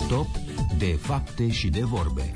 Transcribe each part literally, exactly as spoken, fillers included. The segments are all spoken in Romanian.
Top de fapte și de vorbe.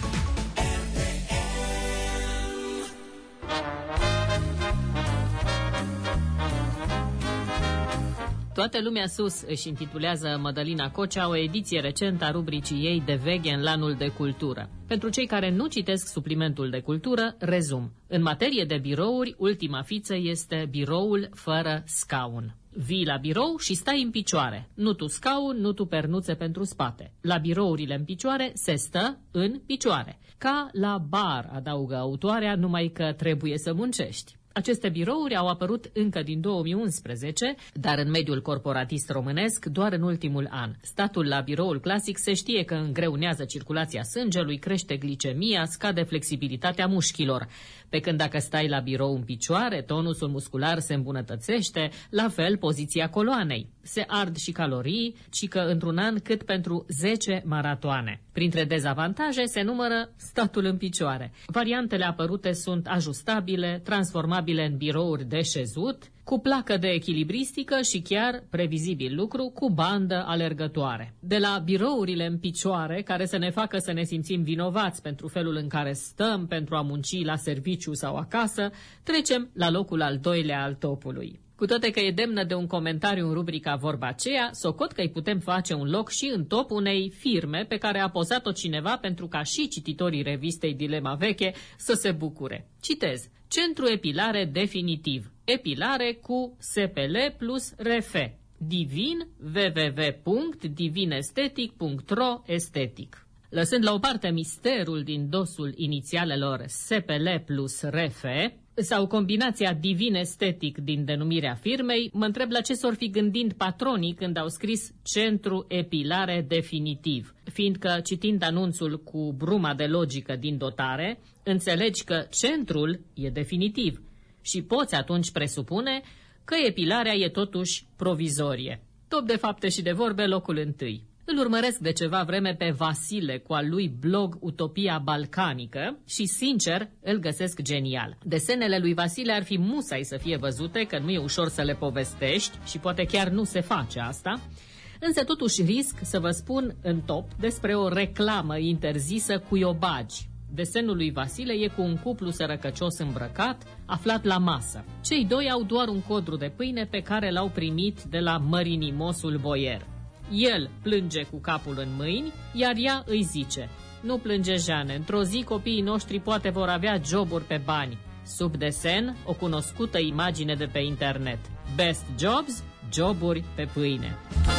Toată lumea sus își intitulează Mădălina Cocea o ediție recentă a rubricii ei de veche în lanul de cultură. Pentru cei care nu citesc suplimentul de cultură, rezum. În materie de birouri, ultima fiță este biroul fără scaun. Vii la birou și stai în picioare. Nu tu scaun, nu tu pernuțe pentru spate. La birourile în picioare se stă în picioare. Ca la bar, adaugă autoarea, numai că trebuie să muncești. Aceste birouri au apărut încă din două mii unsprezece, dar în mediul corporatist românesc doar în ultimul an. Statul la biroul clasic se știe că îngreunează circulația sângelui, crește glicemia, scade flexibilitatea mușchilor. Pe când dacă stai la birou în picioare, tonusul muscular se îmbunătățește, la fel poziția coloanei. Se ard și calorii, ci că într-un an cât pentru zece maratoane. Printre dezavantaje se numără statul în picioare. Variantele apărute sunt ajustabile, transformabile în birouri de șezut, cu placă de echilibristică și chiar, previzibil lucru, cu bandă alergătoare. De la birourile în picioare, care să ne facă să ne simțim vinovați pentru felul în care stăm pentru a munci la serviciu sau acasă, trecem la locul al doilea al topului. Cu toate că e demnă de un comentariu în rubrica Vorba aceea, socot că îi putem face un loc și în top unei firme pe care a pozat-o cineva pentru ca și cititorii revistei Dilema Veche să se bucure. Citez. Centru Epilare Definitiv. Epilare cu S P L plus R F. Divin w w w punct divinestetic punct r o estetic. Lăsând la o parte misterul din dosul inițialelor S P L plus R F, sau combinația divin estetic din denumirea firmei, mă întreb la ce s-or fi gândind patronii când au scris Centru Epilare Definitiv, fiindcă, citind anunțul cu bruma de logică din dotare, înțelegi că centrul e definitiv și poți atunci presupune că epilarea e totuși provizorie. Top de fapte și de vorbe, locul întâi. Îl urmăresc de ceva vreme pe Vasile cu al lui blog Utopia Balcanică și, sincer, îl găsesc genial. Desenele lui Vasile ar fi musai să fie văzute, că nu e ușor să le povestești și poate chiar nu se face asta, însă totuși risc să vă spun în top despre o reclamă interzisă cu iobagi. Desenul lui Vasile e cu un cuplu sărăcăcios îmbrăcat, aflat la masă. Cei doi au doar un codru de pâine pe care l-au primit de la mărinimosul boier. El plânge cu capul în mâini, iar ea îi zice: nu plânge, Jeane, într-o zi copiii noștri poate vor avea joburi pe bani. Sub desen, o cunoscută imagine de pe internet. Best jobs, joburi pe pâine.